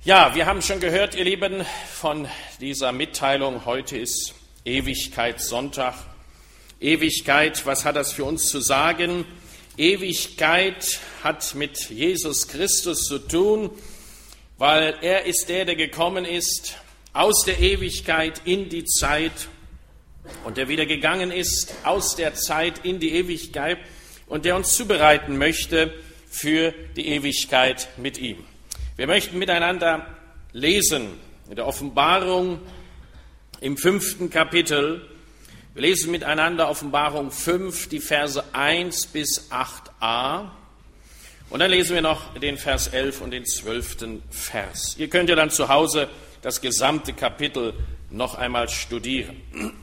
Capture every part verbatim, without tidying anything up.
Ja, wir haben schon gehört, ihr Lieben, von dieser Mitteilung. Heute ist Ewigkeitssonntag. Ewigkeit, was hat das für uns zu sagen? Ewigkeit hat mit Jesus Christus zu tun, weil er ist der, der gekommen ist aus der Ewigkeit in die Zeit und der wieder gegangen ist aus der Zeit in die Ewigkeit und der uns zubereiten möchte für die Ewigkeit mit ihm. Wir möchten miteinander lesen in der Offenbarung im fünften Kapitel. Wir lesen miteinander Offenbarung fünf, die Verse eins bis acht a. Und dann lesen wir noch den Vers elf und den zwölften Vers. Ihr könnt ja dann zu Hause das gesamte Kapitel noch einmal studieren.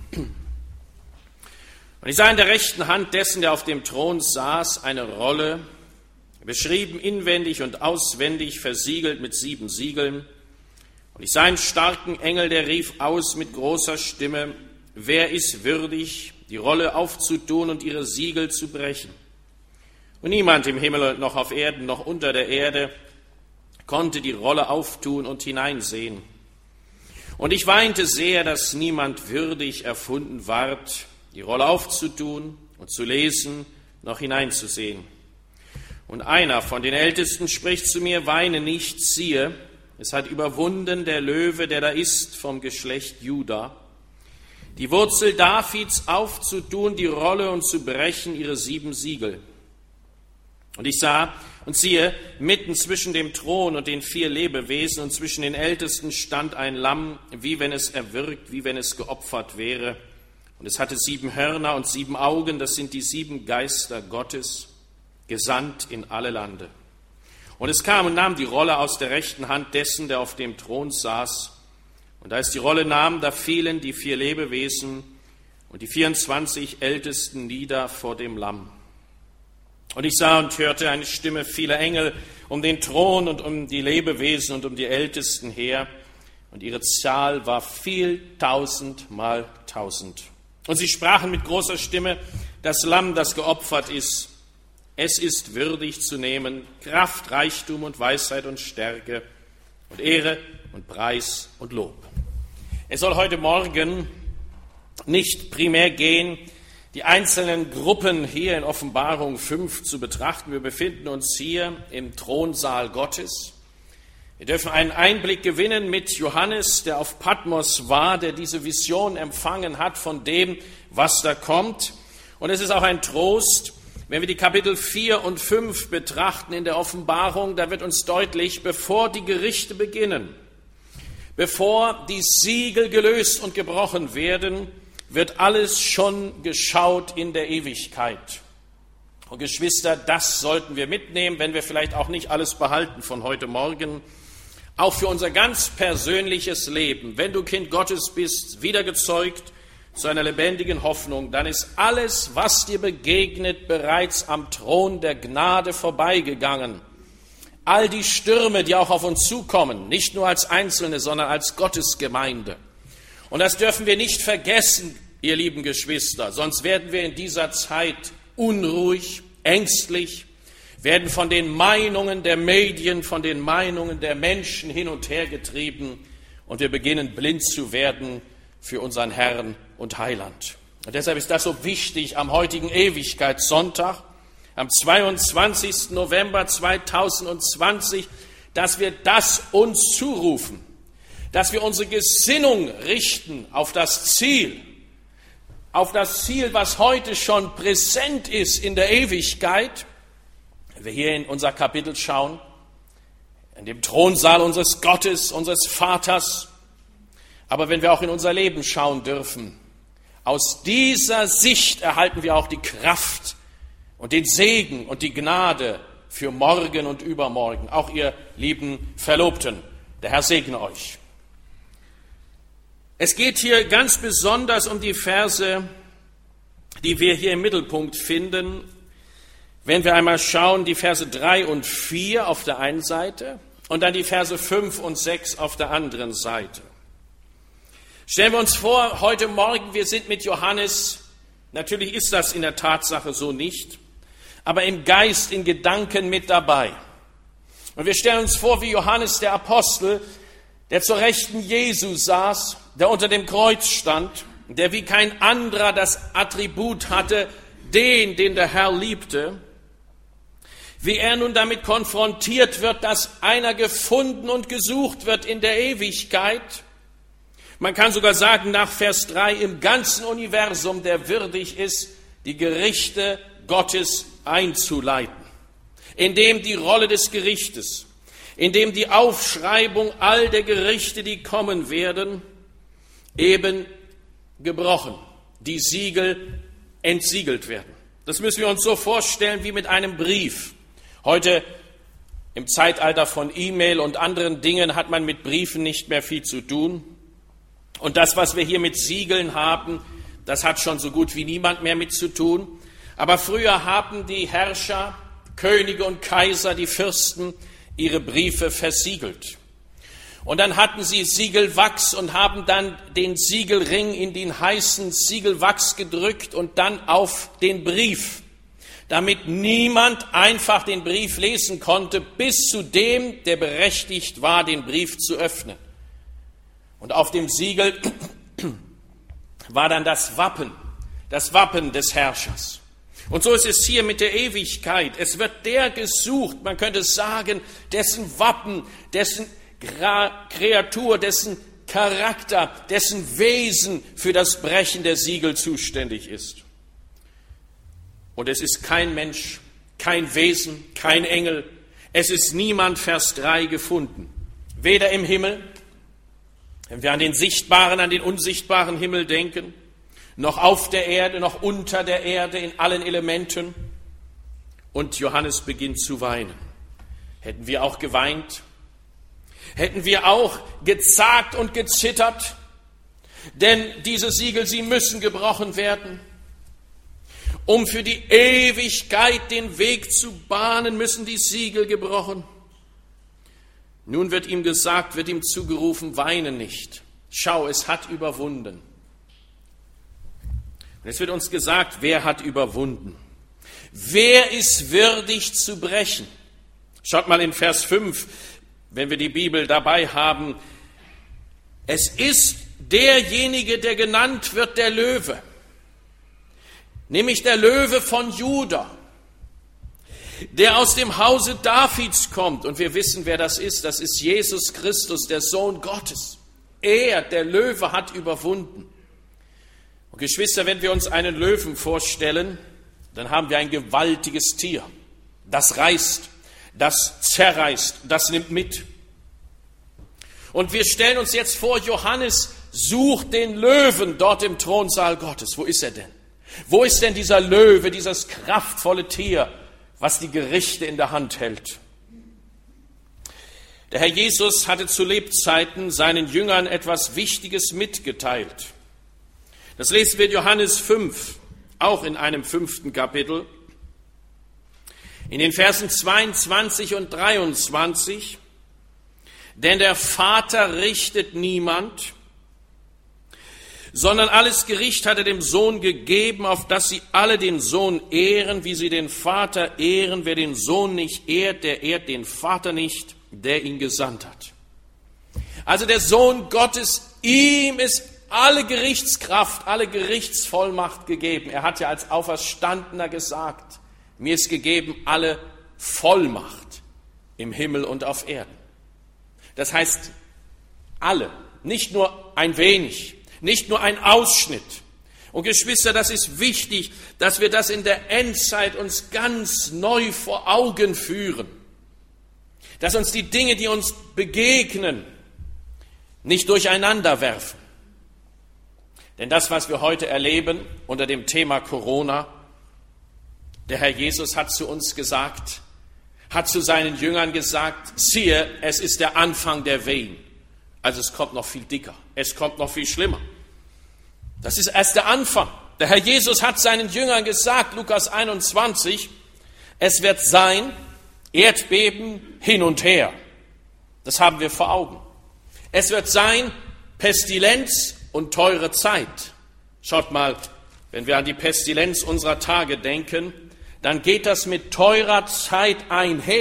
Und ich sah in der rechten Hand dessen, der auf dem Thron saß, eine Rolle, beschrieben inwendig und auswendig, versiegelt mit sieben Siegeln. Und ich sah einen starken Engel, der rief aus mit großer Stimme: Wer ist würdig, die Rolle aufzutun und ihre Siegel zu brechen? Und niemand im Himmel noch auf Erden noch unter der Erde konnte die Rolle auftun und hineinsehen. Und ich weinte sehr, dass niemand würdig erfunden ward, die Rolle aufzutun und zu lesen, noch hineinzusehen. Und einer von den Ältesten spricht zu mir: Weine nicht, siehe, es hat überwunden der Löwe, der da ist, vom Geschlecht Juda, die Wurzel Davids aufzutun, die Rolle und zu brechen ihre sieben Siegel. Und ich sah und siehe, mitten zwischen dem Thron und den vier Lebewesen und zwischen den Ältesten stand ein Lamm, wie wenn es erwürgt, wie wenn es geopfert wäre. Und es hatte sieben Hörner und sieben Augen, das sind die sieben Geister Gottes, gesandt in alle Lande. Und es kam und nahm die Rolle aus der rechten Hand dessen, der auf dem Thron saß. Und da es die Rolle nahm, da fielen die vier Lebewesen und die vierundzwanzig Ältesten nieder vor dem Lamm. Und ich sah und hörte eine Stimme vieler Engel um den Thron und um die Lebewesen und um die Ältesten her. Und ihre Zahl war viel tausend mal tausend. Und sie sprachen mit großer Stimme: Das Lamm, das geopfert ist, es ist würdig zu nehmen Kraft, Reichtum und Weisheit und Stärke und Ehre und Preis und Lob. Es soll heute Morgen nicht primär gehen, die einzelnen Gruppen hier in Offenbarung fünf zu betrachten. Wir befinden uns hier im Thronsaal Gottes. Wir dürfen einen Einblick gewinnen mit Johannes, der auf Patmos war, der diese Vision empfangen hat von dem, was da kommt. Und es ist auch ein Trost, wenn wir die Kapitel vier und fünf betrachten in der Offenbarung, da wird uns deutlich, bevor die Gerichte beginnen, bevor die Siegel gelöst und gebrochen werden, wird alles schon geschaut in der Ewigkeit. Und Geschwister, das sollten wir mitnehmen, wenn wir vielleicht auch nicht alles behalten von heute Morgen, auch für unser ganz persönliches Leben. Wenn du Kind Gottes bist, wiedergezeugt zu einer lebendigen Hoffnung, dann ist alles, was dir begegnet, bereits am Thron der Gnade vorbeigegangen. All die Stürme, die auch auf uns zukommen, nicht nur als Einzelne, sondern als Gottesgemeinde. Und das dürfen wir nicht vergessen, ihr lieben Geschwister, sonst werden wir in dieser Zeit unruhig, ängstlich, werden von den Meinungen der Medien, von den Meinungen der Menschen hin und her getrieben und wir beginnen blind zu werden für unseren Herrn und Heiland. Und deshalb ist das so wichtig am heutigen Ewigkeitssonntag, am zweiundzwanzigsten November zweitausendzwanzig, dass wir das uns zurufen, dass wir unsere Gesinnung richten auf das Ziel, auf das Ziel, was heute schon präsent ist in der Ewigkeit. Wenn wir hier in unser Kapitel schauen, in dem Thronsaal unseres Gottes, unseres Vaters, aber wenn wir auch in unser Leben schauen dürfen, aus dieser Sicht erhalten wir auch die Kraft und den Segen und die Gnade für morgen und übermorgen. Auch ihr lieben Verlobten, der Herr segne euch. Es geht hier ganz besonders um die Verse, die wir hier im Mittelpunkt finden. Wenn wir einmal schauen, die Verse drei und vier auf der einen Seite und dann die Verse fünf und sechs auf der anderen Seite. Stellen wir uns vor, heute Morgen, wir sind mit Johannes, natürlich ist das in der Tatsache so nicht, aber im Geist, in Gedanken mit dabei. Und wir stellen uns vor, wie Johannes der Apostel, der zur Rechten Jesu saß, der unter dem Kreuz stand, der wie kein anderer das Attribut hatte, den, den der Herr liebte, wie er nun damit konfrontiert wird, dass einer gefunden und gesucht wird in der Ewigkeit. Man kann sogar sagen, nach Vers drei, im ganzen Universum, der würdig ist, die Gerichte Gottes einzuleiten, indem die Rolle des Gerichtes, indem die Aufschreibung all der Gerichte, die kommen werden, eben gebrochen, die Siegel entsiegelt werden. Das müssen wir uns so vorstellen wie mit einem Brief. Heute im Zeitalter von E-Mail und anderen Dingen hat man mit Briefen nicht mehr viel zu tun. Und das, was wir hier mit Siegeln haben, das hat schon so gut wie niemand mehr mit zu tun. Aber früher haben die Herrscher, Könige und Kaiser, die Fürsten, ihre Briefe versiegelt. Und dann hatten sie Siegelwachs und haben dann den Siegelring in den heißen Siegelwachs gedrückt und dann auf den Brief, damit niemand einfach den Brief lesen konnte, bis zu dem, der berechtigt war, den Brief zu öffnen. Und auf dem Siegel war dann das Wappen, das Wappen des Herrschers. Und so ist es hier mit der Ewigkeit. Es wird der gesucht, man könnte sagen, dessen Wappen, dessen Kreatur, dessen Charakter, dessen Wesen für das Brechen der Siegel zuständig ist. Und es ist kein Mensch, kein Wesen, kein Engel. Es ist niemand, Vers drei, gefunden. Weder im Himmel, wenn wir an den sichtbaren, an den unsichtbaren Himmel denken, noch auf der Erde, noch unter der Erde, in allen Elementen. Und Johannes beginnt zu weinen. Hätten wir auch geweint? Hätten wir auch gezagt und gezittert? Denn diese Siegel, sie müssen gebrochen werden. Um für die Ewigkeit den Weg zu bahnen, müssen die Siegel gebrochen. Nun wird ihm gesagt, wird ihm zugerufen, weine nicht. Schau, es hat überwunden. Und es wird uns gesagt, wer hat überwunden? Wer ist würdig zu brechen? Schaut mal in Vers fünf, wenn wir die Bibel dabei haben. Es ist derjenige, der genannt wird, der Löwe. Nämlich der Löwe von Juda, der aus dem Hause Davids kommt. Und wir wissen, wer das ist. Das ist Jesus Christus, der Sohn Gottes. Er, der Löwe, hat überwunden. Und Geschwister, wenn wir uns einen Löwen vorstellen, dann haben wir ein gewaltiges Tier. Das reißt, das zerreißt, das nimmt mit. Und wir stellen uns jetzt vor, Johannes sucht den Löwen dort im Thronsaal Gottes. Wo ist er denn? Wo ist denn dieser Löwe, dieses kraftvolle Tier, was die Gerichte in der Hand hält? Der Herr Jesus hatte zu Lebzeiten seinen Jüngern etwas Wichtiges mitgeteilt. Das lesen wir in Johannes fünf, auch in einem fünften Kapitel, in den Versen zweiundzwanzig und dreiundzwanzig. Denn der Vater richtet niemand, sondern alles Gericht hat er dem Sohn gegeben, auf dass sie alle den Sohn ehren, wie sie den Vater ehren. Wer den Sohn nicht ehrt, der ehrt den Vater nicht, der ihn gesandt hat. Also der Sohn Gottes, ihm ist alle Gerichtskraft, alle Gerichtsvollmacht gegeben. Er hat ja als Auferstandener gesagt, mir ist gegeben alle Vollmacht im Himmel und auf Erden. Das heißt, alle, nicht nur ein wenig, nicht nur ein Ausschnitt. Und Geschwister, das ist wichtig, dass wir das in der Endzeit uns ganz neu vor Augen führen. Dass uns die Dinge, die uns begegnen, nicht durcheinander werfen. Denn das, was wir heute erleben unter dem Thema Corona, der Herr Jesus hat zu uns gesagt, hat zu seinen Jüngern gesagt, siehe, es ist der Anfang der Wehen. Also es kommt noch viel dicker, es kommt noch viel schlimmer. Das ist erst der Anfang. Der Herr Jesus hat seinen Jüngern gesagt, Lukas einundzwanzig, es wird sein, Erdbeben hin und her. Das haben wir vor Augen. Es wird sein, Pestilenz und teure Zeit. Schaut mal, wenn wir an die Pestilenz unserer Tage denken, dann geht das mit teurer Zeit einher.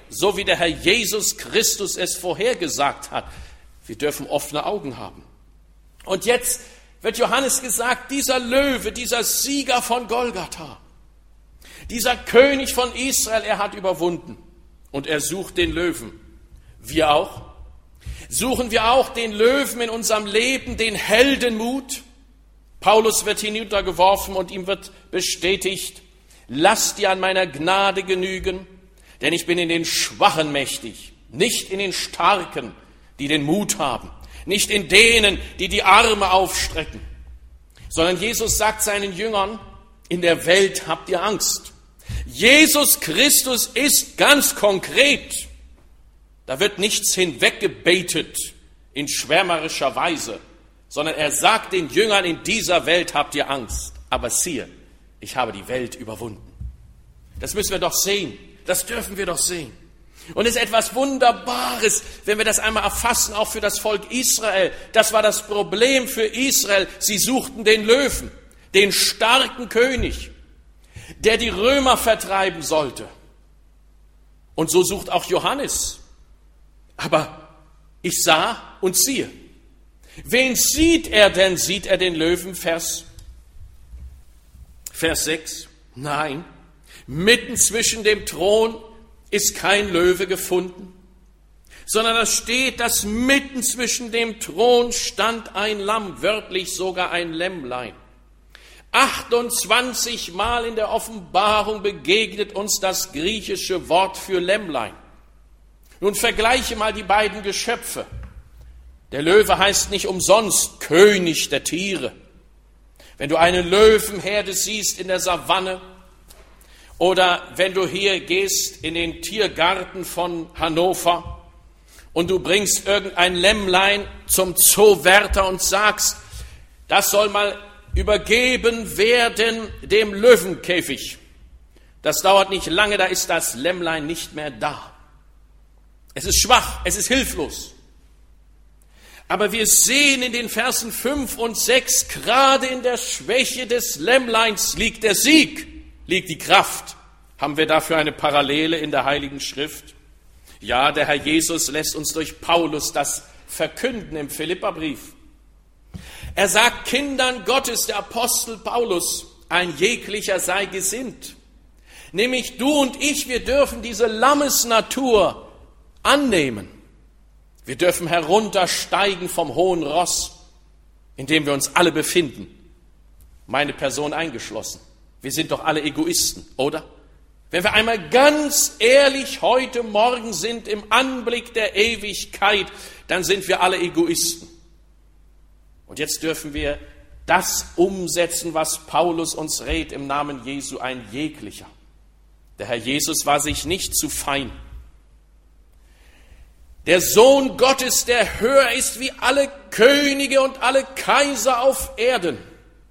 so wie der Herr Jesus Christus es vorhergesagt hat. Wir dürfen offene Augen haben. Und jetzt wird Johannes gesagt, dieser Löwe, dieser Sieger von Golgatha, dieser König von Israel, er hat überwunden und er sucht den Löwen. Wir auch. Suchen wir auch den Löwen in unserem Leben, den Heldenmut? Paulus wird hinuntergeworfen und ihm wird bestätigt, lass dir an meiner Gnade genügen, denn ich bin in den Schwachen mächtig, nicht in den Starken, die den Mut haben, nicht in denen, die die Arme aufstrecken, sondern Jesus sagt seinen Jüngern, in der Welt habt ihr Angst. Jesus Christus ist ganz konkret. Da wird nichts hinweggebetet in schwärmerischer Weise, sondern er sagt den Jüngern, in dieser Welt habt ihr Angst. Aber siehe, ich habe die Welt überwunden. Das müssen wir doch sehen. Das dürfen wir doch sehen. Und es ist etwas Wunderbares, wenn wir das einmal erfassen, auch für das Volk Israel. Das war das Problem für Israel. Sie suchten den Löwen, den starken König, der die Römer vertreiben sollte. Und so sucht auch Johannes. Aber ich sah und siehe. Wen sieht er denn? Sieht er den Löwen? Vers, Vers sechs. Nein, mitten zwischen dem Thron ist kein Löwe gefunden, sondern da steht, dass mitten zwischen dem Thron stand ein Lamm, wörtlich sogar ein Lämmlein. achtundzwanzig Mal in der Offenbarung begegnet uns das griechische Wort für Lämmlein. Nun vergleiche mal die beiden Geschöpfe. Der Löwe heißt nicht umsonst König der Tiere. Wenn du eine Löwenherde siehst in der Savanne oder wenn du hier gehst in den Tiergarten von Hannover und du bringst irgendein Lämmlein zum Zoowärter und sagst, das soll mal übergeben werden dem Löwenkäfig. Das dauert nicht lange, da ist das Lämmlein nicht mehr da. Es ist schwach, es ist hilflos. Aber wir sehen in den Versen fünf und sechs, gerade in der Schwäche des Lämmleins liegt der Sieg, liegt die Kraft. Haben wir dafür eine Parallele in der Heiligen Schrift? Ja, der Herr Jesus lässt uns durch Paulus das verkünden im Philipperbrief. Er sagt Kindern Gottes, der Apostel Paulus, ein jeglicher sei gesinnt. Nämlich du und ich, wir dürfen diese Lammesnatur annehmen. Wir dürfen heruntersteigen vom hohen Ross, in dem wir uns alle befinden. Meine Person eingeschlossen. Wir sind doch alle Egoisten, oder? Wenn wir einmal ganz ehrlich heute Morgen sind im Anblick der Ewigkeit, dann sind wir alle Egoisten. Und jetzt dürfen wir das umsetzen, was Paulus uns rät im Namen Jesu, ein jeglicher. Der Herr Jesus war sich nicht zu fein. Der Sohn Gottes, der höher ist wie alle Könige und alle Kaiser auf Erden.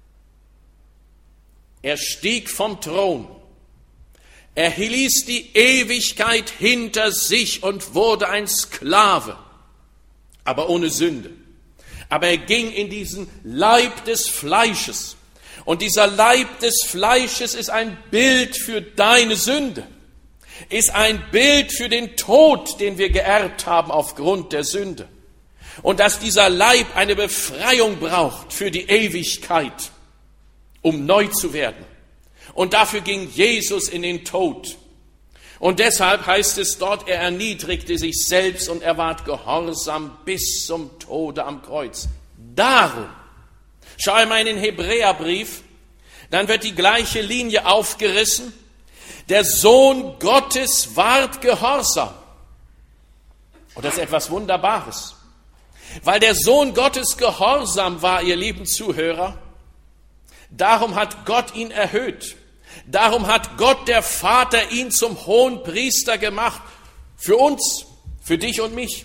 Er stieg vom Thron. Er ließ die Ewigkeit hinter sich und wurde ein Sklave, aber ohne Sünde. Aber er ging in diesen Leib des Fleisches. Und dieser Leib des Fleisches ist ein Bild für deine Sünde. Ist ein Bild für den Tod, den wir geerbt haben aufgrund der Sünde. Und dass dieser Leib eine Befreiung braucht für die Ewigkeit, um neu zu werden. Und dafür ging Jesus in den Tod. Und deshalb heißt es dort, er erniedrigte sich selbst und er ward gehorsam bis zum Tode am Kreuz. Darum, schau einmal in den Hebräerbrief, dann wird die gleiche Linie aufgerissen. Der Sohn Gottes ward gehorsam. Und das ist etwas Wunderbares. Weil der Sohn Gottes gehorsam war, ihr lieben Zuhörer, darum hat Gott ihn erhöht. Darum hat Gott, der Vater, ihn zum Hohenpriester gemacht. Für uns, für dich und mich.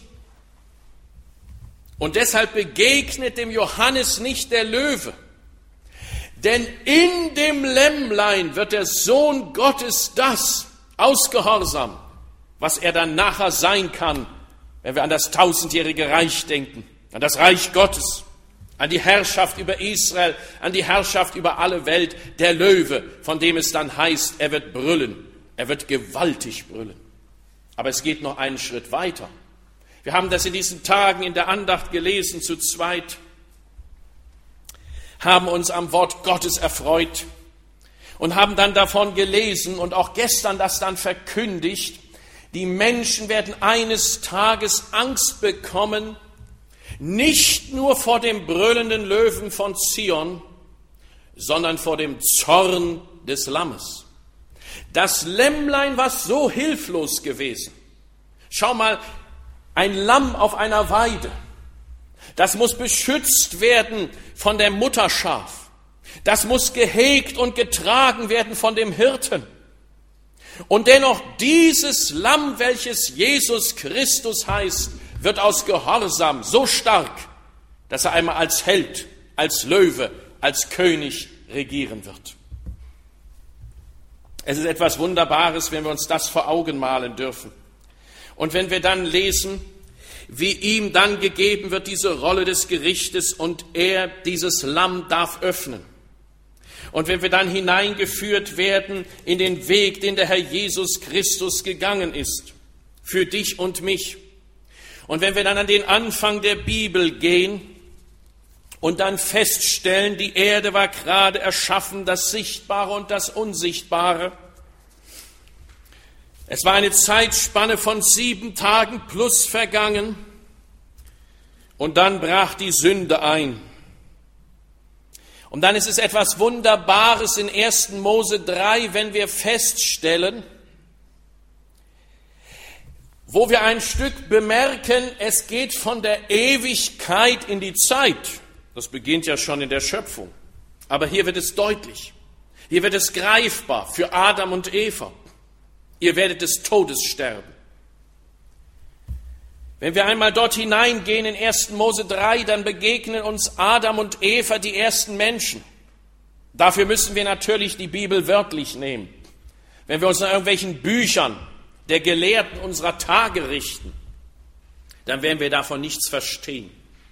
Und deshalb begegnet dem Johannes nicht der Löwe. Denn in dem Lämmlein wird der Sohn Gottes das ausgehorsam, was er dann nachher sein kann, wenn wir an das tausendjährige Reich denken, an das Reich Gottes, an die Herrschaft über Israel, an die Herrschaft über alle Welt, der Löwe, von dem es dann heißt, er wird brüllen, er wird gewaltig brüllen. Aber es geht noch einen Schritt weiter. Wir haben das in diesen Tagen in der Andacht gelesen, zu zweit, haben uns am Wort Gottes erfreut und haben dann davon gelesen und auch gestern das dann verkündigt, die Menschen werden eines Tages Angst bekommen, nicht nur vor dem brüllenden Löwen von Zion, sondern vor dem Zorn des Lammes. Das Lämmlein war so hilflos gewesen. Schau mal, ein Lamm auf einer Weide, das muss beschützt werden von der Mutterschaf. Das muss gehegt und getragen werden von dem Hirten. Und dennoch dieses Lamm, welches Jesus Christus heißt, wird aus Gehorsam so stark, dass er einmal als Held, als Löwe, als König regieren wird. Es ist etwas Wunderbares, wenn wir uns das vor Augen malen dürfen. Und wenn wir dann lesen, wie ihm dann gegeben wird, diese Rolle des Gerichtes, und er, dieses Lamm, darf öffnen. Und wenn wir dann hineingeführt werden in den Weg, den der Herr Jesus Christus gegangen ist, für dich und mich. Und wenn wir dann an den Anfang der Bibel gehen und dann feststellen, die Erde war gerade erschaffen, das Sichtbare und das Unsichtbare. Es war eine Zeitspanne von sieben Tagen plus vergangen und dann brach die Sünde ein. Und dann ist es etwas Wunderbares in ersten Mose drei, wenn wir feststellen, wo wir ein Stück bemerken, es geht von der Ewigkeit in die Zeit. Das beginnt ja schon in der Schöpfung. Aber hier wird es deutlich. Hier wird es greifbar für Adam und Eva. Ihr werdet des Todes sterben. Wenn wir einmal dort hineingehen in ersten Mose drei, dann begegnen uns Adam und Eva, die ersten Menschen. Dafür müssen wir natürlich die Bibel wörtlich nehmen. Wenn wir uns nach irgendwelchen Büchern der Gelehrten unserer Tage richten, dann werden wir davon nichts verstehen.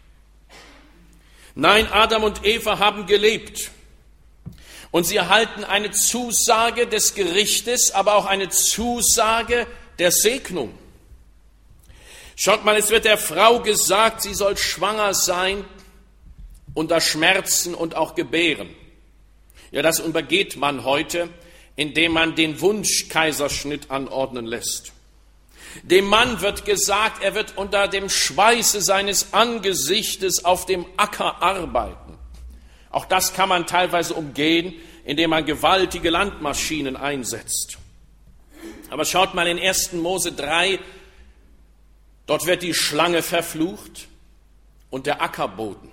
Nein, Adam und Eva haben gelebt. Und sie erhalten eine Zusage des Gerichtes, aber auch eine Zusage der Segnung. Schaut mal, es wird der Frau gesagt, sie soll schwanger sein, unter Schmerzen und auch gebären. Ja, das übergeht man heute, indem man den Wunschkaiserschnitt anordnen lässt. Dem Mann wird gesagt, er wird unter dem Schweiße seines Angesichtes auf dem Acker arbeiten. Auch das kann man teilweise umgehen, indem man gewaltige Landmaschinen einsetzt. Aber schaut mal in ersten Mose drei, dort wird die Schlange verflucht und der Ackerboden.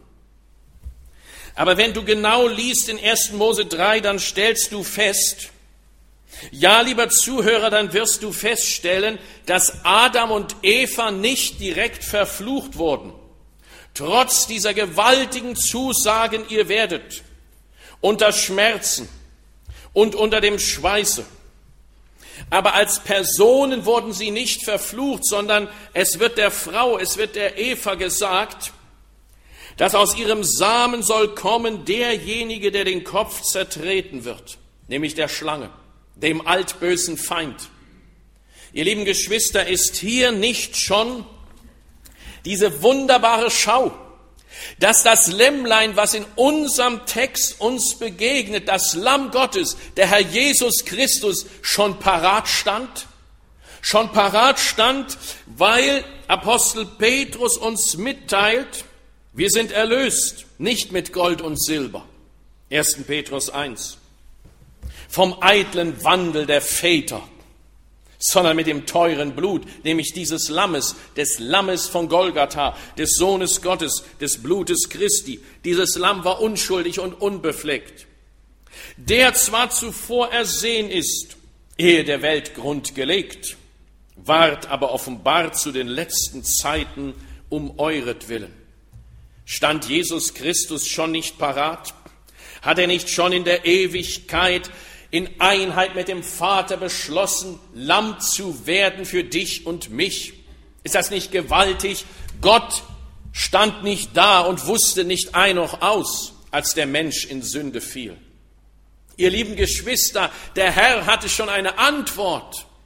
Aber wenn du genau liest in ersten Mose drei, dann stellst du fest, ja, lieber Zuhörer, dann wirst du feststellen, dass Adam und Eva nicht direkt verflucht wurden. Trotz dieser gewaltigen Zusagen, ihr werdet unter Schmerzen und unter dem Schweiße. Aber als Personen wurden sie nicht verflucht, sondern es wird der Frau, es wird der Eva gesagt, dass aus ihrem Samen soll kommen derjenige, der den Kopf zertreten wird, nämlich der Schlange, dem altbösen Feind. Ihr lieben Geschwister, ist hier nicht schon diese wunderbare Schau, dass das Lämmlein, was in unserem Text uns begegnet, das Lamm Gottes, der Herr Jesus Christus, schon parat stand? Schon parat stand, weil Apostel Petrus uns mitteilt, wir sind erlöst, nicht mit Gold und Silber. erster Petrus eins. Vom eitlen Wandel der Väter, sondern mit dem teuren Blut, nämlich dieses Lammes, des Lammes von Golgatha, des Sohnes Gottes, des Blutes Christi. Dieses Lamm war unschuldig und unbefleckt, der zwar zuvor ersehen ist, ehe der Welt Grund gelegt, ward aber offenbart zu den letzten Zeiten um euretwillen. Stand Jesus Christus schon nicht parat? Hat er nicht schon in der Ewigkeit in Einheit mit dem Vater beschlossen, Lamm zu werden für dich und mich? Ist das nicht gewaltig? Gott stand nicht da und wusste nicht ein noch aus, als der Mensch in Sünde fiel. Ihr lieben Geschwister, der Herr hatte schon eine Antwort.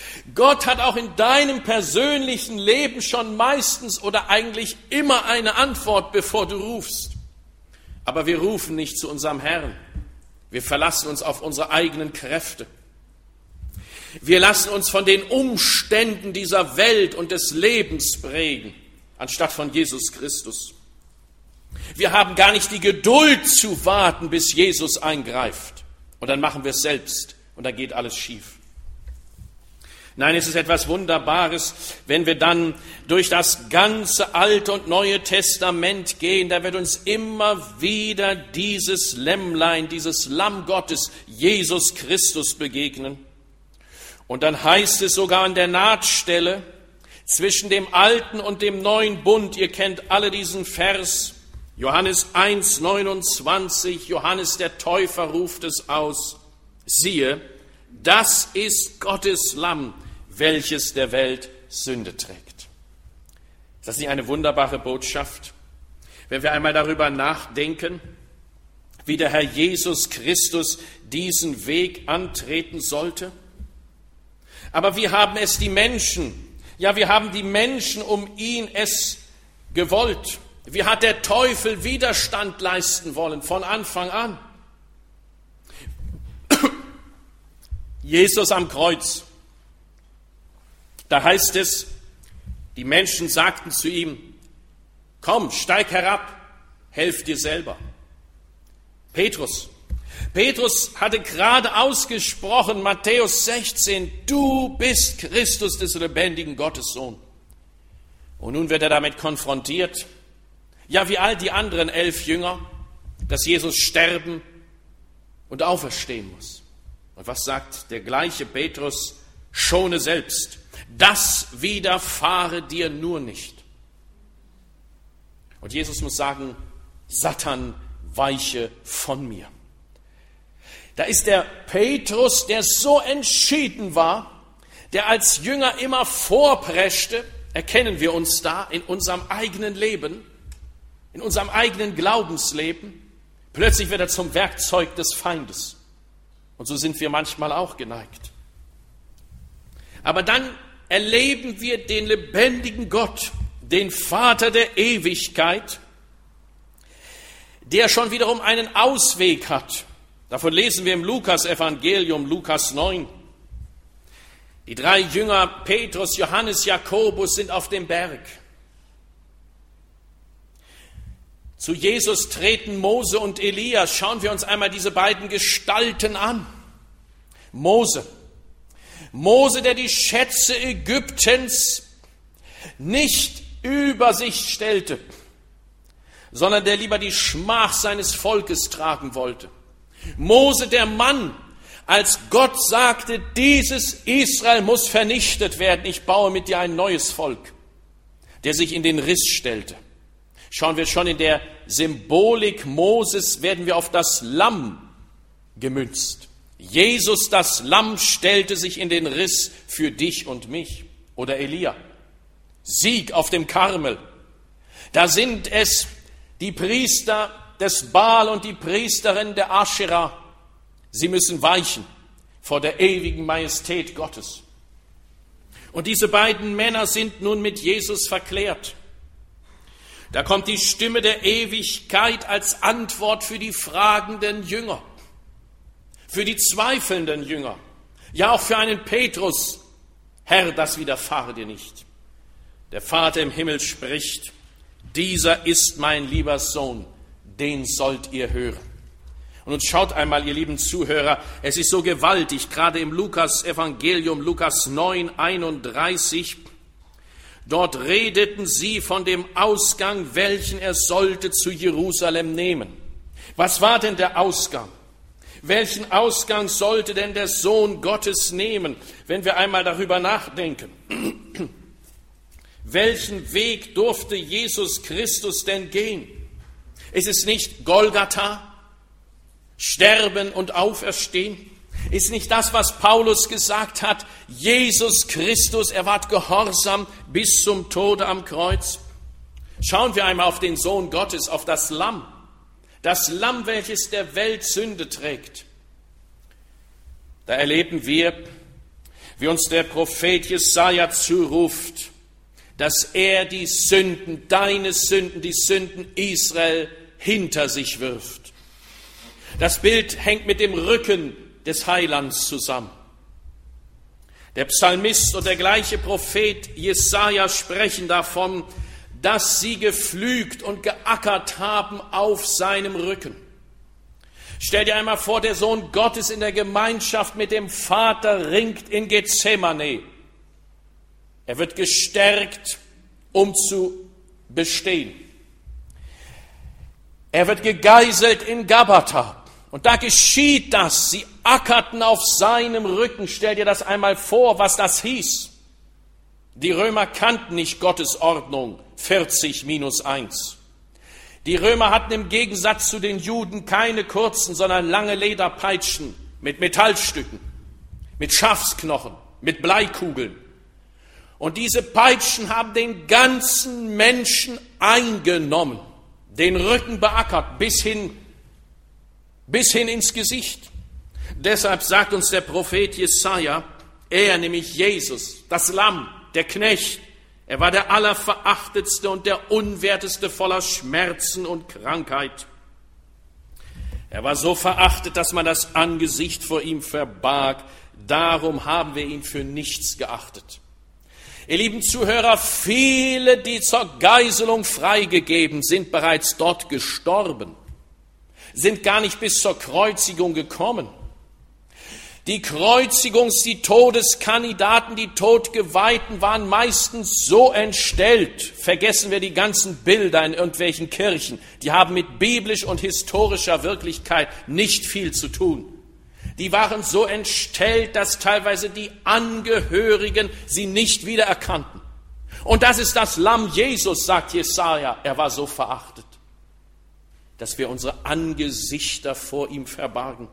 Gott hat auch in deinem persönlichen Leben schon meistens oder eigentlich immer eine Antwort, bevor du rufst. Aber wir rufen nicht zu unserem Herrn. Wir verlassen uns auf unsere eigenen Kräfte. Wir lassen uns von den Umständen dieser Welt und des Lebens prägen, anstatt von Jesus Christus. Wir haben gar nicht die Geduld zu warten, bis Jesus eingreift. Und dann machen wir es selbst und dann geht alles schief. Nein, es ist etwas Wunderbares, wenn wir dann durch das ganze Alte und Neue Testament gehen. Da wird uns immer wieder dieses Lämmlein, dieses Lamm Gottes, Jesus Christus begegnen. Und dann heißt es sogar an der Nahtstelle zwischen dem Alten und dem Neuen Bund, ihr kennt alle diesen Vers, Johannes eins, neunundzwanzig, Johannes der Täufer ruft es aus, siehe, das ist Gottes Lamm, welches der Welt Sünde trägt. Ist das nicht eine wunderbare Botschaft? Wenn wir einmal darüber nachdenken, wie der Herr Jesus Christus diesen Weg antreten sollte. Aber wie haben es die Menschen, ja, wir haben die Menschen um ihn es gewollt. Wie hat der Teufel Widerstand leisten wollen von Anfang an? Jesus am Kreuz. Da heißt es, die Menschen sagten zu ihm, komm, steig herab, helf dir selber. Petrus. Petrus hatte gerade ausgesprochen, Matthäus sechzehn, du bist Christus des lebendigen Gottes Sohn. Und nun wird er damit konfrontiert, ja wie all die anderen elf Jünger, dass Jesus sterben und auferstehen muss. Und was sagt der gleiche Petrus? Schone selbst, das widerfahre dir nur nicht. Und Jesus muss sagen, Satan, weiche von mir. Da ist der Petrus, der so entschieden war, der als Jünger immer vorpreschte, erkennen wir uns da in unserem eigenen Leben, in unserem eigenen Glaubensleben. Plötzlich wird er zum Werkzeug des Feindes. Und so sind wir manchmal auch geneigt. Aber dann erleben wir den lebendigen Gott, den Vater der Ewigkeit, der schon wiederum einen Ausweg hat. Davon lesen wir im Lukas-Evangelium, Lukas neun. Die drei Jünger, Petrus, Johannes, Jakobus, sind auf dem Berg. Zu Jesus treten Mose und Elias. Schauen wir uns einmal diese beiden Gestalten an. Mose. Mose, der die Schätze Ägyptens nicht über sich stellte, sondern der lieber die Schmach seines Volkes tragen wollte. Mose, der Mann, als Gott sagte, dieses Israel muss vernichtet werden, ich baue mit dir ein neues Volk, der sich in den Riss stellte. Schauen wir schon in der Symbolik Moses, werden wir auf das Lamm gemünzt. Jesus, das Lamm, stellte sich in den Riss für dich und mich. Oder Elia, Sieg auf dem Karmel. Da sind es die Priester des Baal und die Priesterin der Aschera. Sie müssen weichen vor der ewigen Majestät Gottes. Und diese beiden Männer sind nun mit Jesus verklärt. Da kommt die Stimme der Ewigkeit als Antwort für die fragenden Jünger, für die zweifelnden Jünger, ja auch für einen Petrus. Herr, das widerfahre dir nicht. Der Vater im Himmel spricht, dieser ist mein lieber Sohn, den sollt ihr hören. Und nun schaut einmal, ihr lieben Zuhörer, es ist so gewaltig, gerade im Lukas-Evangelium, Lukas neun, einunddreißig, dort redeten sie von dem Ausgang, welchen er sollte zu Jerusalem nehmen. Was war denn der Ausgang? Welchen Ausgang sollte denn der Sohn Gottes nehmen, wenn wir einmal darüber nachdenken? Welchen Weg durfte Jesus Christus denn gehen? Ist es nicht Golgatha, Sterben und Auferstehen? Ist nicht das, was Paulus gesagt hat, Jesus Christus, er ward gehorsam bis zum Tode am Kreuz? Schauen wir einmal auf den Sohn Gottes, auf das Lamm. Das Lamm, welches der Welt Sünde trägt. Da erleben wir, wie uns der Prophet Jesaja zuruft, dass er die Sünden, deine Sünden, die Sünden Israel hinter sich wirft. Das Bild hängt mit dem Rücken des Heilands zusammen. Der Psalmist und der gleiche Prophet Jesaja sprechen davon, dass sie gepflügt und geackert haben auf seinem Rücken. Stell dir einmal vor, der Sohn Gottes in der Gemeinschaft mit dem Vater ringt in Gethsemane. Er wird gestärkt, um zu bestehen. Er wird gegeißelt in Gabbatha. Und da geschieht das. Sie ackerten auf seinem Rücken. Stell dir das einmal vor, was das hieß. Die Römer kannten nicht Gottes Ordnung, vierzig minus eins. Die Römer hatten im Gegensatz zu den Juden keine kurzen, sondern lange Lederpeitschen mit Metallstücken, mit Schafsknochen, mit Bleikugeln. Und diese Peitschen haben den ganzen Menschen eingenommen, den Rücken beackert, bis hin, bis hin ins Gesicht. Deshalb sagt uns der Prophet Jesaja, er, nämlich Jesus, das Lamm, der Knecht, er war der Allerverachtetste und der Unwerteste voller Schmerzen und Krankheit. Er war so verachtet, dass man das Angesicht vor ihm verbarg. Darum haben wir ihn für nichts geachtet. Ihr lieben Zuhörer, viele, die zur Geißelung freigegeben, sind bereits dort gestorben, sind gar nicht bis zur Kreuzigung gekommen. Die Kreuzigungs-, die Todeskandidaten, die Todgeweihten waren meistens so entstellt. Vergessen wir die ganzen Bilder in irgendwelchen Kirchen. Die haben mit biblisch und historischer Wirklichkeit nicht viel zu tun. Die waren so entstellt, dass teilweise die Angehörigen sie nicht wiedererkannten. Und das ist das Lamm Jesus, sagt Jesaja. Er war so verachtet, dass wir unsere Angesichter vor ihm verbargen.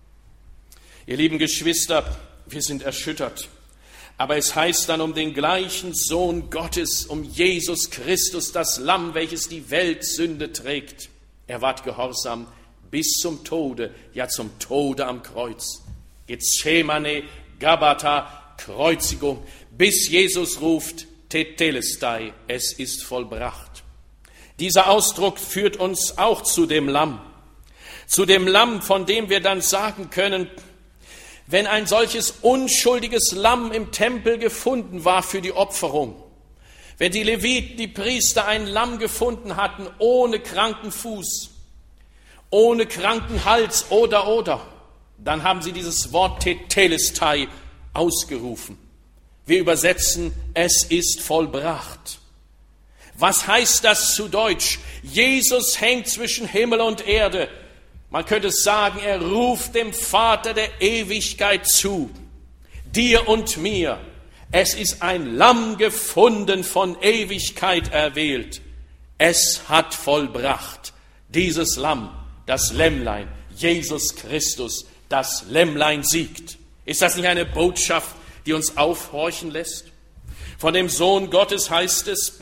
Ihr lieben Geschwister, wir sind erschüttert. Aber es heißt dann um den gleichen Sohn Gottes, um Jesus Christus, das Lamm, welches die Weltsünde trägt. Er ward gehorsam bis zum Tode, ja zum Tode am Kreuz. Gethsemane, Gabbatha, Kreuzigung, bis Jesus ruft, Tetelestai, es ist vollbracht. Dieser Ausdruck führt uns auch zu dem Lamm. Zu dem Lamm, von dem wir dann sagen können, wenn ein solches unschuldiges Lamm im Tempel gefunden war für die Opferung, wenn die Leviten, die Priester ein Lamm gefunden hatten, ohne kranken Fuß, ohne kranken Hals oder, oder, dann haben sie dieses Wort Tetelestai ausgerufen. Wir übersetzen, es ist vollbracht. Was heißt das zu Deutsch? Jesus hängt zwischen Himmel und Erde. Man könnte sagen, er ruft dem Vater der Ewigkeit zu, dir und mir. Es ist ein Lamm gefunden, von Ewigkeit erwählt. Es hat vollbracht. Dieses Lamm, das Lämmlein, Jesus Christus, das Lämmlein siegt. Ist das nicht eine Botschaft, die uns aufhorchen lässt? Von dem Sohn Gottes heißt es,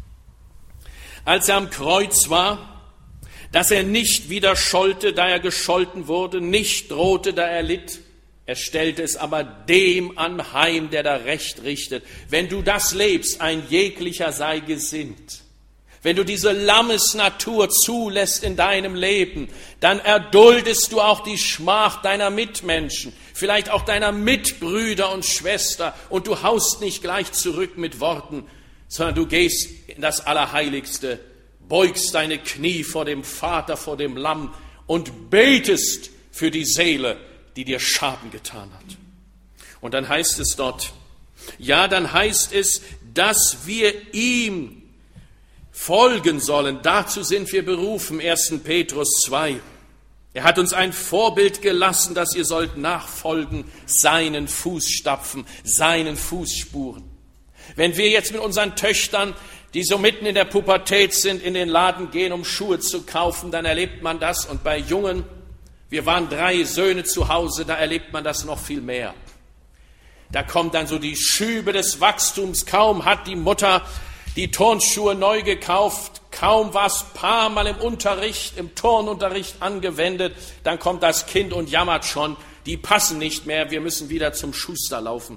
als er am Kreuz war, dass er nicht wieder schollte, da er gescholten wurde, nicht drohte, da er litt. Er stellte es aber dem anheim, der da Recht richtet. Wenn du das lebst, ein jeglicher sei gesinnt. Wenn du diese Lammesnatur zulässt in deinem Leben, dann erduldest du auch die Schmach deiner Mitmenschen, vielleicht auch deiner Mitbrüder und Schwester, und du haust nicht gleich zurück mit Worten, sondern du gehst in das Allerheiligste, beugst deine Knie vor dem Vater, vor dem Lamm und betest für die Seele, die dir Schaden getan hat. Und dann heißt es dort, ja, dann heißt es, dass wir ihm folgen sollen. Dazu sind wir berufen, erster Petrus zwei. Er hat uns ein Vorbild gelassen, dass ihr sollt nachfolgen seinen Fußstapfen, seinen Fußspuren. Wenn wir jetzt mit unseren Töchtern, die so mitten in der Pubertät sind, in den Laden gehen, um Schuhe zu kaufen, dann erlebt man das. Und bei Jungen, wir waren drei Söhne zu Hause, da erlebt man das noch viel mehr. Da kommt dann so die Schübe des Wachstums. Kaum hat die Mutter die Turnschuhe neu gekauft, kaum war es paar Mal im Unterricht, im Turnunterricht angewendet, dann kommt das Kind und jammert schon, die passen nicht mehr, wir müssen wieder zum Schuster laufen.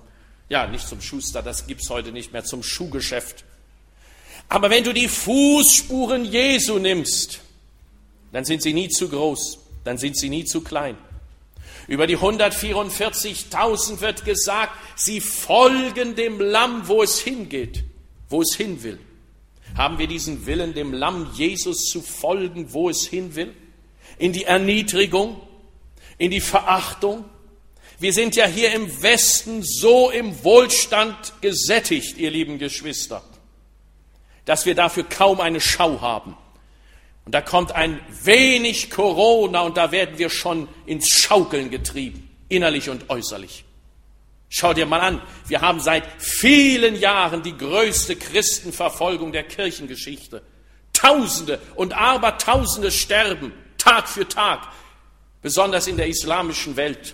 Ja, nicht zum Schuster, das gibt's heute nicht mehr, zum Schuhgeschäft. Aber wenn du die Fußspuren Jesu nimmst, dann sind sie nie zu groß, dann sind sie nie zu klein. Über die hundertvierundvierzigtausend wird gesagt, sie folgen dem Lamm, wo es hingeht, wo es hin will. Haben wir diesen Willen, dem Lamm Jesus zu folgen, wo es hin will? In die Erniedrigung, in die Verachtung? Wir sind ja hier im Westen so im Wohlstand gesättigt, ihr lieben Geschwister, dass wir dafür kaum eine Schau haben. Und da kommt ein wenig Corona und da werden wir schon ins Schaukeln getrieben, innerlich und äußerlich. Schau dir mal an, wir haben seit vielen Jahren die größte Christenverfolgung der Kirchengeschichte. Tausende und Abertausende sterben Tag für Tag, besonders in der islamischen Welt.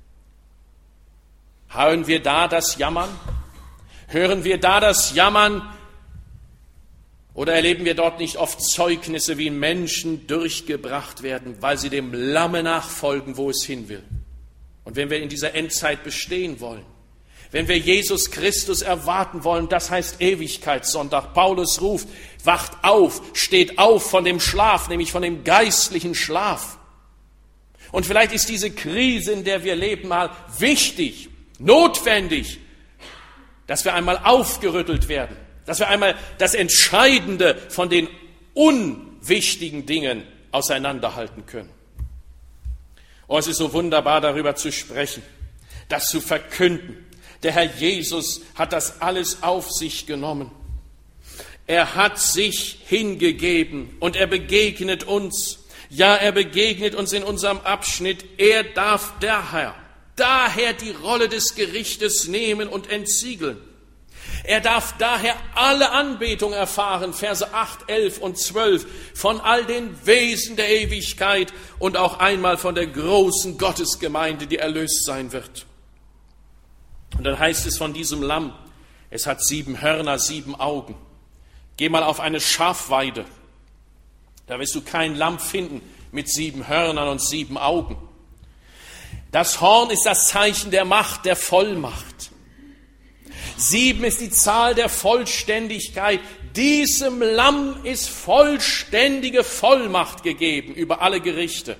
Hören wir da das Jammern? Hören wir da das Jammern? Oder erleben wir dort nicht oft Zeugnisse, wie Menschen durchgebracht werden, weil sie dem Lamme nachfolgen, wo es hin will? Und wenn wir in dieser Endzeit bestehen wollen, wenn wir Jesus Christus erwarten wollen, das heißt Ewigkeitssonntag. Paulus ruft, wacht auf, steht auf von dem Schlaf, nämlich von dem geistlichen Schlaf. Und vielleicht ist diese Krise, in der wir leben, mal wichtig, notwendig, dass wir einmal aufgerüttelt werden, dass wir einmal das Entscheidende von den unwichtigen Dingen auseinanderhalten können. Oh, es ist so wunderbar, darüber zu sprechen, das zu verkünden. Der Herr Jesus hat das alles auf sich genommen. Er hat sich hingegeben und er begegnet uns. Ja, er begegnet uns in unserem Abschnitt. Er darf daher, daher die Rolle des Gerichtes nehmen und entsiegeln. Er darf daher alle Anbetung erfahren, Verse acht, elf und zwölf, von all den Wesen der Ewigkeit und auch einmal von der großen Gottesgemeinde, die erlöst sein wird. Und dann heißt es von diesem Lamm, es hat sieben Hörner, sieben Augen. Geh mal auf eine Schafweide, da wirst du kein Lamm finden mit sieben Hörnern und sieben Augen. Das Horn ist das Zeichen der Macht, der Vollmacht. Sieben ist die Zahl der Vollständigkeit. Diesem Lamm ist vollständige Vollmacht gegeben über alle Gerichte.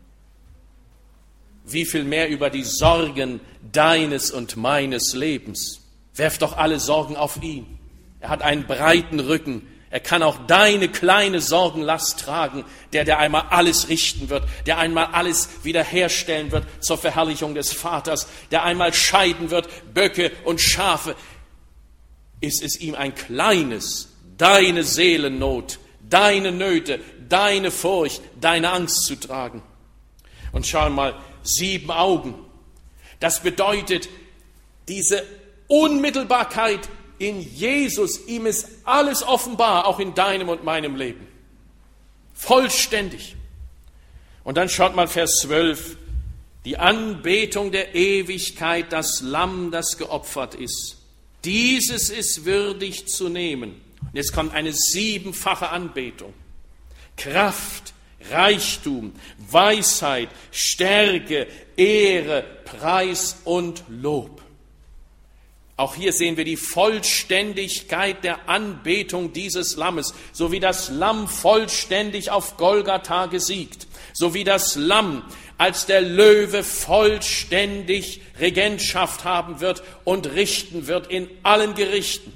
Wie viel mehr über die Sorgen deines und meines Lebens. Werf doch alle Sorgen auf ihn. Er hat einen breiten Rücken. Er kann auch deine kleine Sorgenlast tragen, der, der einmal alles richten wird, der einmal alles wiederherstellen wird zur Verherrlichung des Vaters, der einmal scheiden wird, Böcke und Schafe. Ist es ihm ein kleines, deine Seelennot, deine Nöte, deine Furcht, deine Angst zu tragen. Und schau mal, sieben Augen. Das bedeutet, diese Unmittelbarkeit in Jesus, ihm ist alles offenbar, auch in deinem und meinem Leben. Vollständig. Und dann schaut mal Vers zwölf, die Anbetung der Ewigkeit, das Lamm, das geopfert ist. Dieses ist würdig zu nehmen. Und jetzt kommt eine siebenfache Anbetung. Kraft, Reichtum, Weisheit, Stärke, Ehre, Preis und Lob. Auch hier sehen wir die Vollständigkeit der Anbetung dieses Lammes, so wie das Lamm vollständig auf Golgatha gesiegt, so wie das Lamm als der Löwe vollständig Regentschaft haben wird und richten wird in allen Gerichten.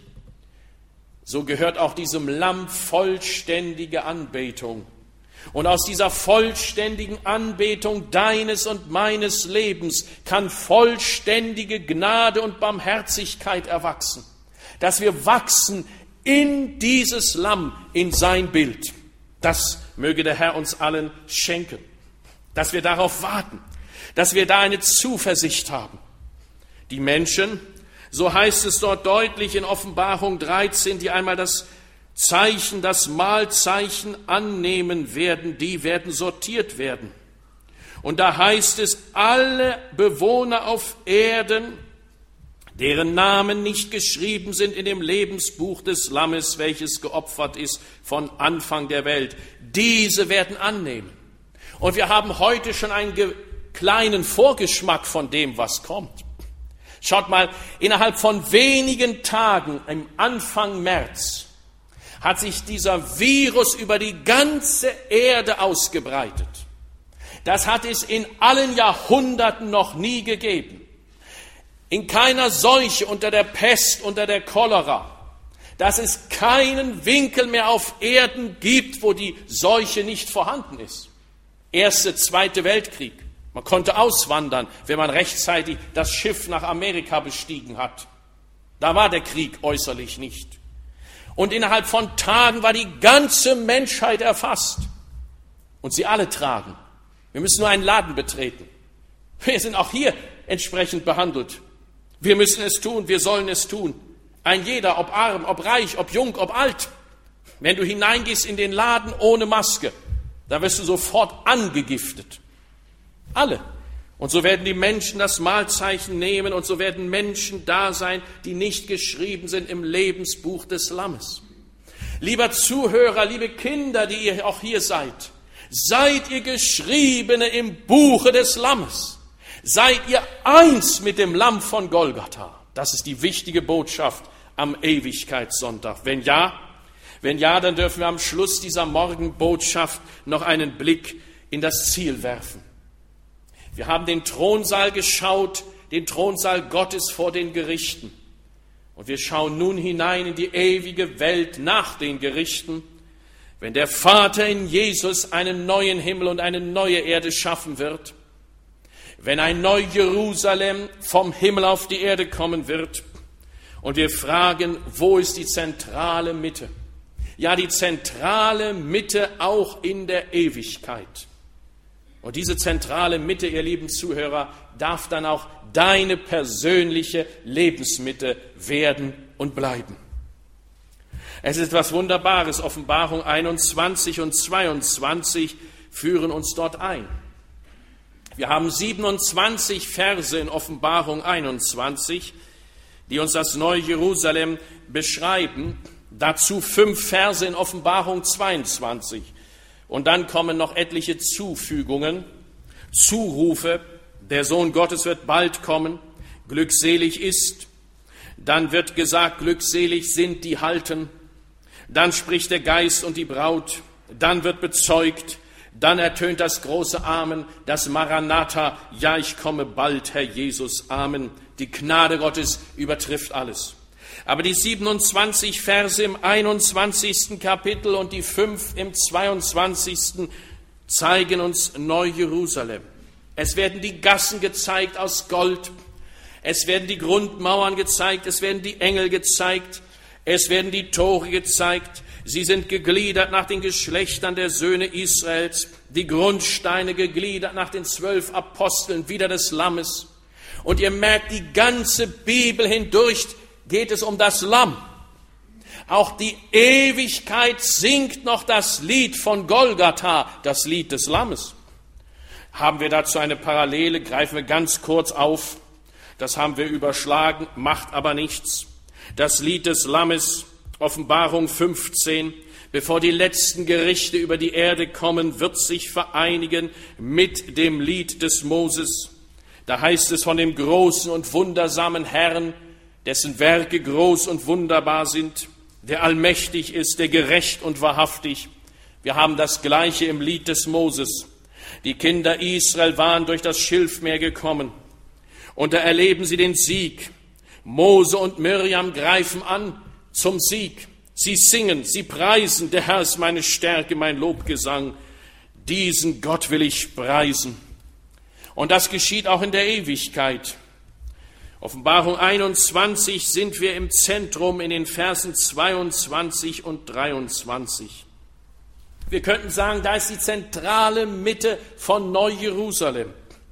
So gehört auch diesem Lamm vollständige Anbetung. Und aus dieser vollständigen Anbetung deines und meines Lebens kann vollständige Gnade und Barmherzigkeit erwachsen, dass wir wachsen in dieses Lamm, in sein Bild. Das möge der Herr uns allen schenken, dass wir darauf warten, dass wir da eine Zuversicht haben. Die Menschen, so heißt es dort deutlich in Offenbarung dreizehn, die einmal das Zeichen, das Mahlzeichen annehmen werden, die werden sortiert werden. Und da heißt es, alle Bewohner auf Erden, deren Namen nicht geschrieben sind in dem Lebensbuch des Lammes, welches geopfert ist von Anfang der Welt, diese werden annehmen. Und wir haben heute schon einen kleinen Vorgeschmack von dem, was kommt. Schaut mal, innerhalb von wenigen Tagen, im Anfang März, hat sich dieser Virus über die ganze Erde ausgebreitet. Das hat es in allen Jahrhunderten noch nie gegeben. In keiner Seuche, unter der Pest, unter der Cholera, dass es keinen Winkel mehr auf Erden gibt, wo die Seuche nicht vorhanden ist. Erste, Zweite Weltkrieg. Man konnte auswandern, wenn man rechtzeitig das Schiff nach Amerika bestiegen hat. Da war der Krieg äußerlich nicht. Und innerhalb von Tagen war die ganze Menschheit erfasst. Und sie alle tragen. Wir müssen nur einen Laden betreten. Wir sind auch hier entsprechend behandelt. Wir müssen es tun, wir sollen es tun. Ein jeder, ob arm, ob reich, ob jung, ob alt. Wenn du hineingehst in den Laden ohne Maske, dann wirst du sofort angegiftet. Alle. Und so werden die Menschen das Mahlzeichen nehmen und so werden Menschen da sein, die nicht geschrieben sind im Lebensbuch des Lammes. Lieber Zuhörer, liebe Kinder, die ihr auch hier seid, seid ihr Geschriebene im Buche des Lammes. Seid ihr eins mit dem Lamm von Golgatha. Das ist die wichtige Botschaft am Ewigkeitssonntag. Wenn ja, wenn ja, dann dürfen wir am Schluss dieser Morgenbotschaft noch einen Blick in das Ziel werfen. Wir haben den Thronsaal geschaut, den Thronsaal Gottes vor den Gerichten. Und wir schauen nun hinein in die ewige Welt nach den Gerichten, wenn der Vater in Jesus einen neuen Himmel und eine neue Erde schaffen wird, wenn ein neues Jerusalem vom Himmel auf die Erde kommen wird. Und wir fragen, wo ist die zentrale Mitte? Ja, die zentrale Mitte auch in der Ewigkeit. Und diese zentrale Mitte, ihr lieben Zuhörer, darf dann auch deine persönliche Lebensmitte werden und bleiben. Es ist etwas Wunderbares. Offenbarung einundzwanzig und zweiundzwanzig führen uns dort ein. Wir haben siebenundzwanzig Verse in Offenbarung einundzwanzig, die uns das neue Jerusalem beschreiben. Dazu fünf Verse in Offenbarung zweiundzwanzig. Und dann kommen noch etliche Zufügungen, Zurufe. Der Sohn Gottes wird bald kommen. Glückselig ist. Dann wird gesagt, glückselig sind die halten. Dann spricht der Geist und die Braut. Dann wird bezeugt. Dann ertönt das große Amen, das Maranatha. Ja, ich komme bald, Herr Jesus. Amen. Die Gnade Gottes übertrifft alles. Aber die siebenundzwanzig Verse im einundzwanzigsten Kapitel und die fünf im zweiundzwanzigsten zeigen uns Neu-Jerusalem. Es werden die Gassen gezeigt aus Gold. Es werden die Grundmauern gezeigt. Es werden die Engel gezeigt. Es werden die Tore gezeigt. Sie sind gegliedert nach den Geschlechtern der Söhne Israels. Die Grundsteine gegliedert nach den zwölf Aposteln, wieder des Lammes. Und ihr merkt, die ganze Bibel hindurch geht es um das Lamm. Auch die Ewigkeit singt noch das Lied von Golgatha, das Lied des Lammes. Haben wir dazu eine Parallele, greifen wir ganz kurz auf. Das haben wir überschlagen, macht aber nichts. Das Lied des Lammes, Offenbarung fünfzehn, bevor die letzten Gerichte über die Erde kommen, wird sich vereinigen mit dem Lied des Moses. Da heißt es von dem großen und wundersamen Herrn, dessen Werke groß und wunderbar sind, der allmächtig ist, der gerecht und wahrhaftig. Wir haben das Gleiche im Lied des Moses. Die Kinder Israel waren durch das Schilfmeer gekommen. Und da erleben sie den Sieg. Mose und Mirjam greifen an zum Sieg. Sie singen, sie preisen, der Herr ist meine Stärke, mein Lobgesang. Diesen Gott will ich preisen. Und das geschieht auch in der Ewigkeit. Offenbarung einundzwanzig sind wir im Zentrum in den Versen zweiundzwanzig und dreiundzwanzig. Wir könnten sagen, da ist die zentrale Mitte von Neu-Jerusalem.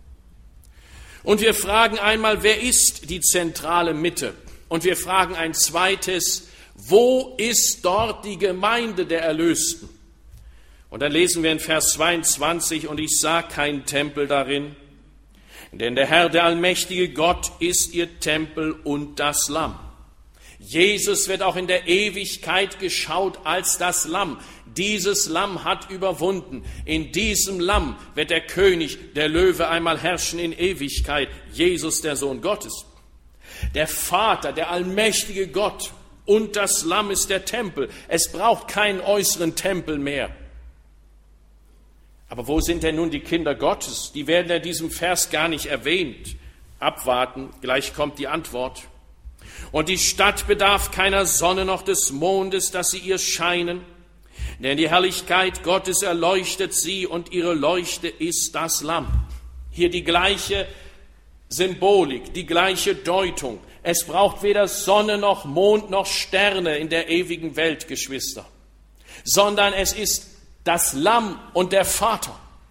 Und wir fragen einmal, wer ist die zentrale Mitte? Und wir fragen ein zweites, wo ist dort die Gemeinde der Erlösten? Und dann lesen wir in Vers zweiundzwanzig, und ich sah keinen Tempel darin, denn der Herr, der allmächtige Gott, ist ihr Tempel und das Lamm. Jesus wird auch in der Ewigkeit geschaut als das Lamm. Dieses Lamm hat überwunden. In diesem Lamm wird der König, der Löwe einmal herrschen in Ewigkeit, Jesus, der Sohn Gottes. Der Vater, der allmächtige Gott und das Lamm ist der Tempel. Es braucht keinen äußeren Tempel mehr. Aber wo sind denn nun die Kinder Gottes? Die werden in diesem Vers gar nicht erwähnt. Abwarten, gleich kommt die Antwort. Und die Stadt bedarf keiner Sonne noch des Mondes, dass sie ihr scheinen. Denn die Herrlichkeit Gottes erleuchtet sie und ihre Leuchte ist das Lamm. Hier die gleiche Symbolik, die gleiche Deutung. Es braucht weder Sonne noch Mond noch Sterne in der ewigen Welt, Geschwister, sondern es ist das Lamm und der Vater.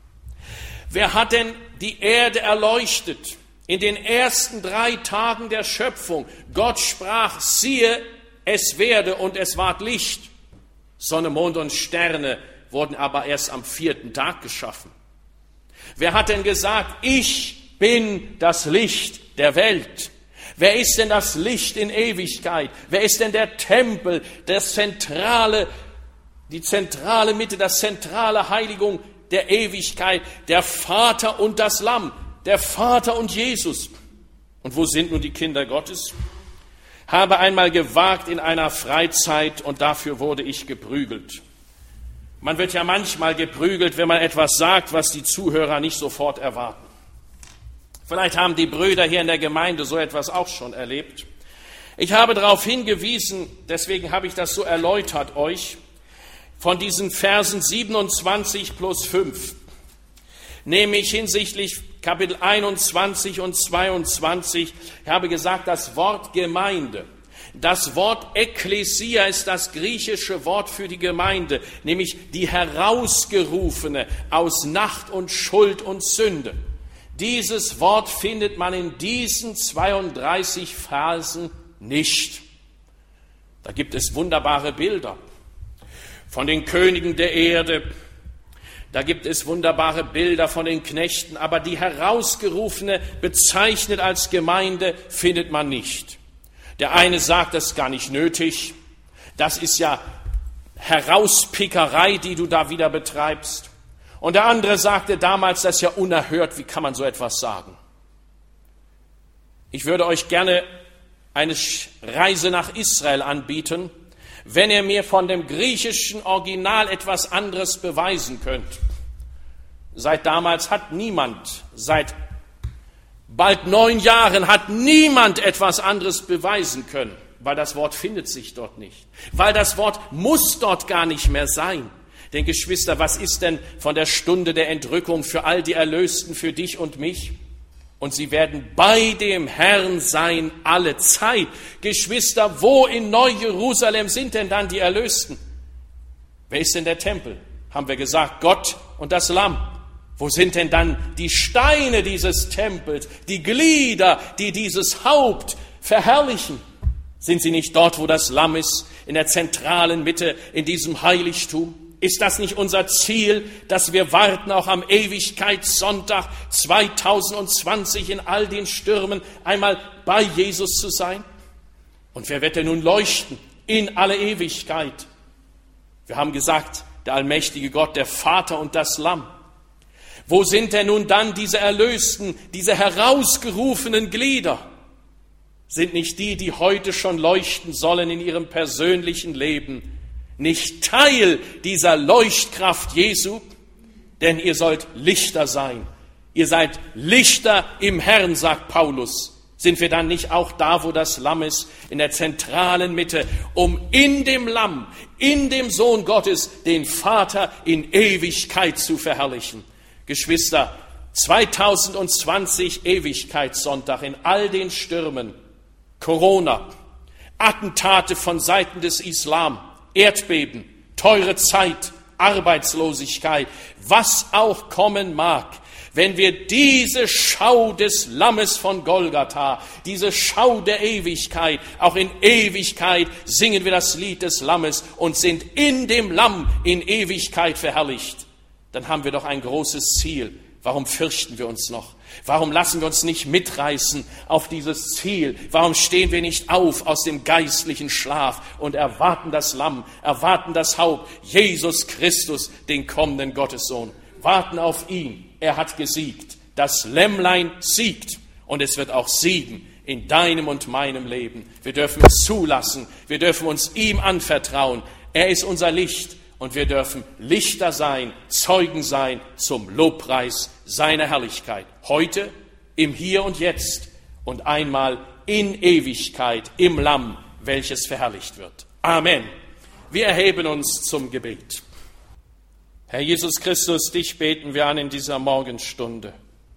Wer hat denn die Erde erleuchtet? In den ersten drei Tagen der Schöpfung. Gott sprach, siehe, es werde und es ward Licht. Sonne, Mond und Sterne wurden aber erst am vierten Tag geschaffen. Wer hat denn gesagt, ich bin das Licht der Welt? Wer ist denn das Licht in Ewigkeit? Wer ist denn der Tempel, das zentrale, die zentrale Mitte, das zentrale Heiligung der Ewigkeit? Der Vater und das Lamm, der Vater und Jesus. Und wo sind nun die Kinder Gottes? Habe einmal gewagt in einer Freizeit und dafür wurde ich geprügelt. Man wird ja manchmal geprügelt, wenn man etwas sagt, was die Zuhörer nicht sofort erwarten. Vielleicht haben die Brüder hier in der Gemeinde so etwas auch schon erlebt. Ich habe darauf hingewiesen, deswegen habe ich das so erläutert euch, von diesen Versen siebenundzwanzig plus fünf, nämlich hinsichtlich Kapitel einundzwanzig und zweiundzwanzig, ich habe gesagt, das Wort Gemeinde, das Wort Ekklesia ist das griechische Wort für die Gemeinde, nämlich die Herausgerufene aus Nacht und Schuld und Sünde. Dieses Wort findet man in diesen zweiunddreißig Versen nicht. Da gibt es wunderbare Bilder von den Königen der Erde. Da gibt es wunderbare Bilder von den Knechten, aber die Herausgerufene, bezeichnet als Gemeinde, findet man nicht. Der eine sagt, das ist gar nicht nötig. Das ist ja Herauspickerei, die du da wieder betreibst. Und der andere sagte damals, das ist ja unerhört, wie kann man so etwas sagen? Ich würde euch gerne eine Reise nach Israel anbieten, wenn ihr mir von dem griechischen Original etwas anderes beweisen könnt. Seit damals hat niemand, seit bald neun Jahren hat niemand etwas anderes beweisen können, weil das Wort findet sich dort nicht, weil das Wort muss dort gar nicht mehr sein. Denn Geschwister, was ist denn von der Stunde der Entrückung für all die Erlösten, für dich und mich? Und sie werden bei dem Herrn sein alle Zeit. Geschwister, wo in Neu-Jerusalem sind denn dann die Erlösten? Wer ist denn der Tempel? Haben wir gesagt, Gott und das Lamm. Wo sind denn dann die Steine dieses Tempels, die Glieder, die dieses Haupt verherrlichen? Sind sie nicht dort, wo das Lamm ist, in der zentralen Mitte, in diesem Heiligtum? Ist das nicht unser Ziel, dass wir warten, auch am Ewigkeitssonntag zweitausendzwanzig in all den Stürmen einmal bei Jesus zu sein? Und wer wird denn nun leuchten in alle Ewigkeit? Wir haben gesagt, der allmächtige Gott, der Vater und das Lamm. Wo sind denn nun dann diese Erlösten, diese herausgerufenen Glieder? Sind nicht die, die heute schon leuchten sollen in ihrem persönlichen Leben, nicht Teil dieser Leuchtkraft Jesu? Denn ihr sollt Lichter sein. Ihr seid Lichter im Herrn, sagt Paulus. Sind wir dann nicht auch da, wo das Lamm ist, in der zentralen Mitte, um in dem Lamm, in dem Sohn Gottes, den Vater in Ewigkeit zu verherrlichen? Geschwister, zweitausendzwanzig Ewigkeitssonntag in all den Stürmen, Corona, Attentate von Seiten des Islam, Erdbeben, teure Zeit, Arbeitslosigkeit, was auch kommen mag, wenn wir diese Schau des Lammes von Golgatha, diese Schau der Ewigkeit, auch in Ewigkeit singen wir das Lied des Lammes und sind in dem Lamm in Ewigkeit verherrlicht, dann haben wir doch ein großes Ziel. Warum fürchten wir uns noch? Warum lassen wir uns nicht mitreißen auf dieses Ziel? Warum stehen wir nicht auf aus dem geistlichen Schlaf und erwarten das Lamm, erwarten das Haupt, Jesus Christus, den kommenden Gottessohn? Warten auf ihn. Er hat gesiegt. Das Lämmlein siegt und es wird auch siegen in deinem und meinem Leben. Wir dürfen es zulassen, wir dürfen uns ihm anvertrauen. Er ist unser Licht und wir dürfen Lichter sein, Zeugen sein zum Lobpreis seiner Herrlichkeit. Heute, im Hier und Jetzt und einmal in Ewigkeit im Lamm, welches verherrlicht wird. Amen. Wir erheben uns zum Gebet. Herr Jesus Christus, dich beten wir an in dieser Morgenstunde.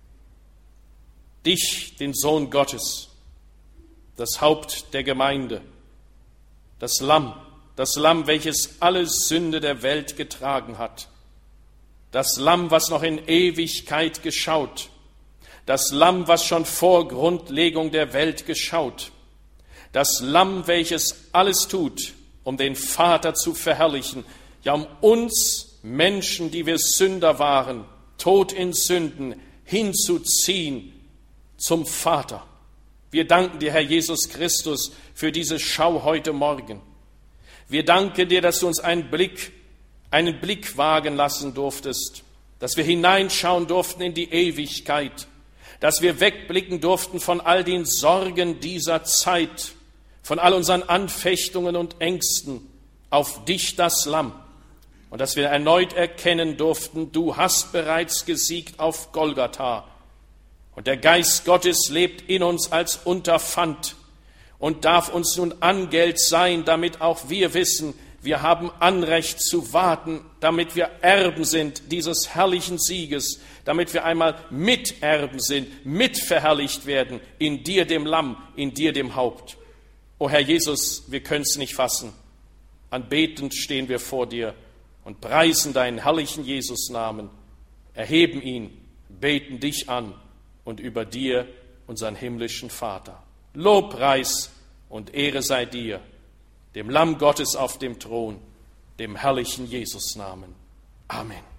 Dich, den Sohn Gottes, das Haupt der Gemeinde, das Lamm, das Lamm, welches alle Sünde der Welt getragen hat, das Lamm, was noch in Ewigkeit geschaut, das Lamm, was schon vor Grundlegung der Welt geschaut, das Lamm, welches alles tut, um den Vater zu verherrlichen, ja um uns Menschen, die wir Sünder waren, tot in Sünden, hinzuziehen zum Vater. Wir danken dir, Herr Jesus Christus, für diese Schau heute Morgen. Wir danken dir, dass du uns einen Blick, einen Blick wagen lassen durftest, dass wir hineinschauen durften in die Ewigkeit, dass wir wegblicken durften von all den Sorgen dieser Zeit, von all unseren Anfechtungen und Ängsten auf dich, das Lamm, und dass wir erneut erkennen durften, du hast bereits gesiegt auf Golgatha und der Geist Gottes lebt in uns als Unterpfand und darf uns nun Angeld sein, damit auch wir wissen, wir haben Anrecht zu warten, damit wir Erben sind dieses herrlichen Sieges, damit wir einmal Miterben sind, mitverherrlicht werden in dir, dem Lamm, in dir, dem Haupt. O Herr Jesus, wir können es nicht fassen. Anbetend stehen wir vor dir und preisen deinen herrlichen Jesus-Namen, erheben ihn, beten dich an und über dir unseren himmlischen Vater. Lobpreis und Ehre sei dir, dem Lamm Gottes auf dem Thron, dem herrlichen Jesus-Namen. Amen.